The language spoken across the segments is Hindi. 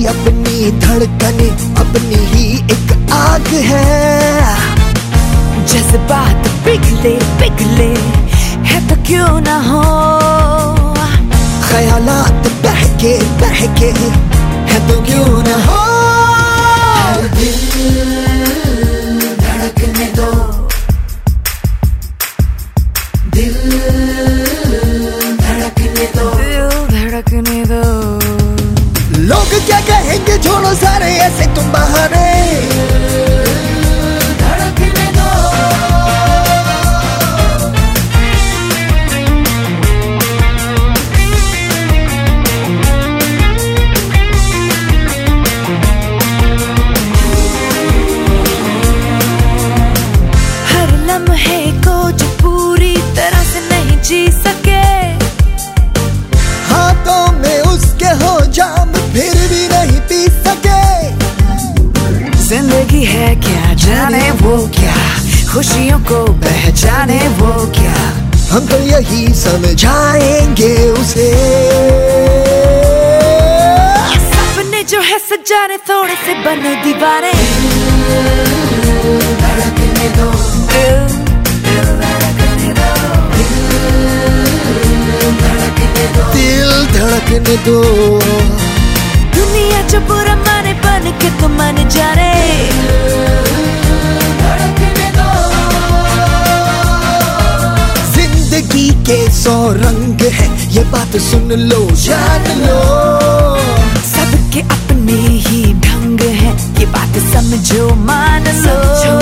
अपनी धड़कने अपनी ही एक आग है। जज्बात पिघले पिघले है तो क्यों ना हो, ख्यालात बहके बहके है तो क्यों ना हो। हर दिल धड़कने दो, दिल धड़कने दो, दिल धड़कने दो। लोग क्या कहेंगे छोड़ो सारे ऐसे तुम बहाने, धड़कने दो। हर लम्हे को जो पूरी तरह से नहीं जी सके, हाथों में उसके हो जाम फिर भी नहीं पी सके। जिंदगी है क्या जाने वो क्या, खुशियों को पहचाने वो क्या, हम तो यही समझाएंगे उसे। सपने जो है सजाने थोड़े से बनो दीवाने, धड़कने दो, दिल धड़कने दो, दिल धड़कने दो। दुनिया जो बुरा माने बन के तो मन जाने, धड़कने दो। जिंदगी के 100 रंग है ये बात सुन लो जान लो, सबके अपने ही ढंग है ये बात समझो मान लो।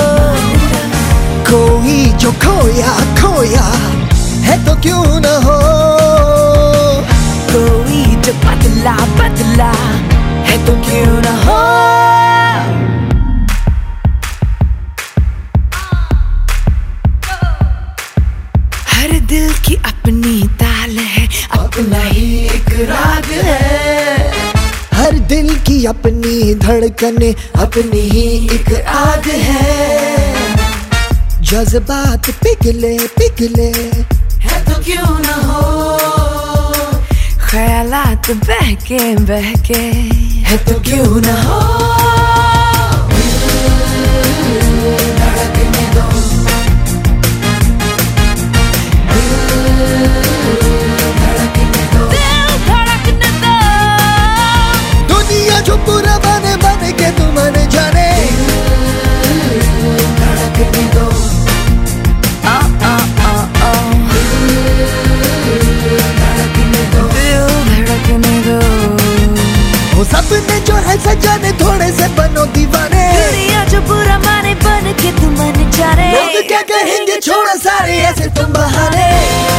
कोई जो खोया खोया है तो क्यों ना हो, कोई जो बदला बदला है तो क्यों ना हो। हर दिल की अपनी ताल है, अपना ही एक राग है। हर दिल की अपनी धड़कने अपनी ही एक आग है। जज्बात पिघले पिघले है तो क्यों ना हो, ख्यालात बहके बहके है तो क्यों ना हो। धड़कने दो, धड़कने दो, दिल धड़कने दो। दुनिया जो पूरा बने बने के तू मन जाने, धड़कने दो। वो सपने जो है सजाने थोड़े से बनो दीवाने, दुनिया जो बुरा माने बन के तुम मन जाने। लोग क्या कहेंगे छोड़ो सारे ऐसे तुम बहाने।